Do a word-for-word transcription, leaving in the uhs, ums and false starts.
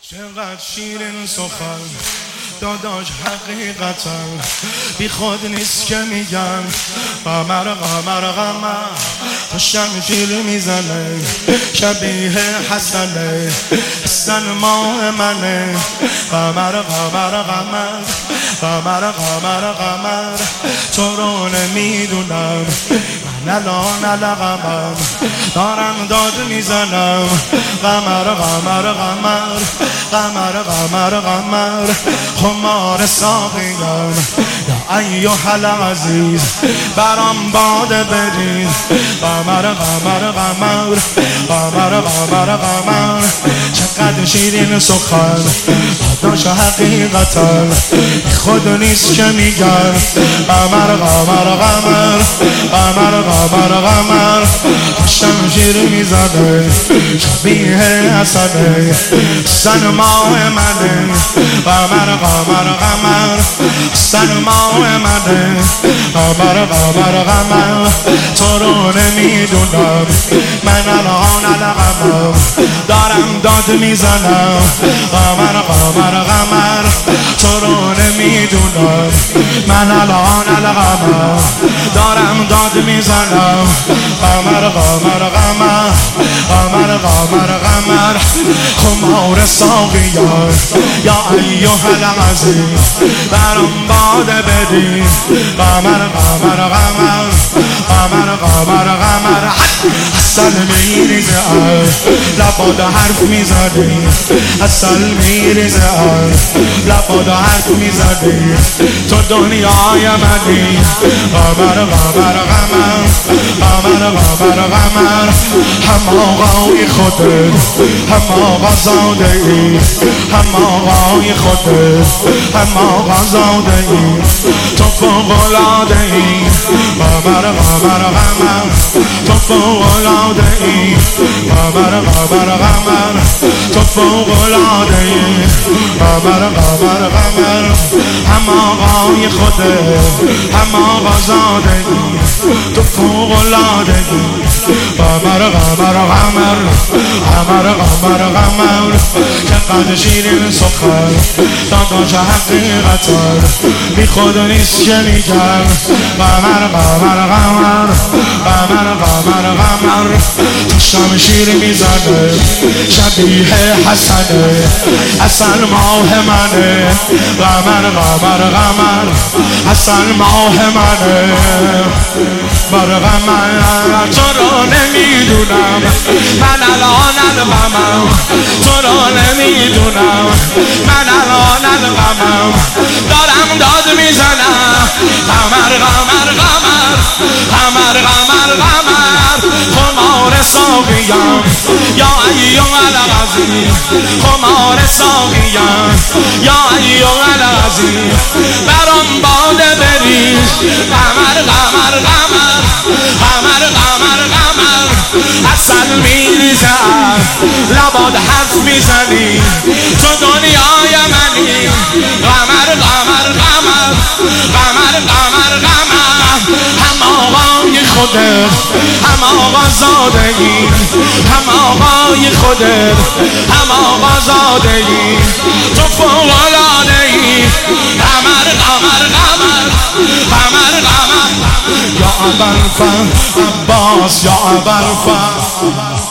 چقدر شیرین سخن داداش حقیقتا بی خود نیست که میگم قمر قمر قمر تو شمشیر میزنه شبیه حسنه حسن ماه منه قمر قمر قمر قمر قمر قمر تو رو نمیدونم من الان القمر دارم داد میزنم قمر قمر قمر قمر قمر قمر خمار ساقیم یا ایها العزیز برام باده برید قمر قمر قمر قمر قمر قمر چقدر شیرین سخن داداش حقیقتا خود نیست که میگن قمر قمر قمر قمر قمر قمر شمشیر میزنه شبیه حسنه حسن ماه منه قمر قمر قمر حسن ماه منه قمر قمر قمر تو رو نمیدونم من الان القمر دارم داد میزنم قمر قمر قمر تو رو نمیدونم من الان القمر دارم داد میزنم قمر قمر قمر قمر قمر قمر خمار ساقیان یا ایها العزیز برام باده بدی قمر قمر قمر قمر قمر قمر اصل میریزه لباد حرف میزدی اصل میریزه لباد حرف میزدی تو دنیای منی قمر قمر قمر قمر قمر قمر هم آقای خودت هم آقا زاده ای هم آقای خودت هم آقا زاده ای تو فوق‌العاده ای قمر قمر قمر تو فوق‌العاده ای قمر قمر قمر تو فوق‌العاده ای قمر قمر قمر هم آقای خودت هم آقا زاده ای تو فوق‌العاده ای قمر قمر قمر قمر قمر قمر چقدر شیرین سخن داداش حقیقتا بی خود نیست که میگم قمر قمر قمر قمر قمر قمر تو شمشیر میزنه شبیه حسنه حسن ماه منه قمر قمر قمر حسن ماه منه قمر قمر تو رو نمیدونم من الان القمر تو رو نمیدونم من الان القمر دارم داد میزنم قمر قمر قمر قمر قمر قمر خمار ساقیم یا ایها العزیز خمار ساقیم یا ایها العزیز برام باده بریز قمر قمر قمر قمر قمر قمر اصل میریزه لباد حرف میزنی تو دنیای منی قمر قمر قمر قمر قمر قمر هم آقای خودت هم آقا زاده ای هم آقای خودت هم آقا زاده ای تو فوق‌العاده ای قمر قمر قمر قمر قمر یا ابوالفضل عباس یا ابوالفضل